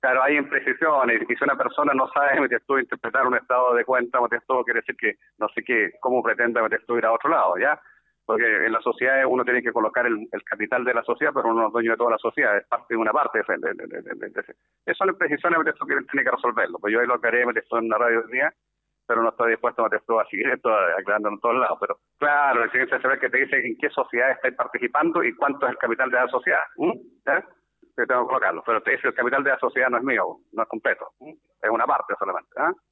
Claro, hay imprecisiones, y si una persona no sabe, metes tú, interpretar un estado de cuenta, metes tú, quiere decir que no sé qué, cómo pretende meter tú ir a otro lado, ¿ya? Porque en la sociedad uno tiene que colocar el capital de la sociedad, pero uno no es dueño de toda la sociedad, es parte de una parte de esas son imprecisiones, metes tú, que tiene que resolverlo. Pues yo ahí lo aclaré, metes tú en la radio hoy día, pero no estoy dispuesto a meter tú a seguir esto aclarando en todos lados. Pero claro, el siguiente saber que te dice en qué sociedad estáis participando y cuánto es el capital de la sociedad, ¿ya? Que tengo que colocarlo, pero el capital de la sociedad no es mío, no es completo, es una parte solamente, ¿eh?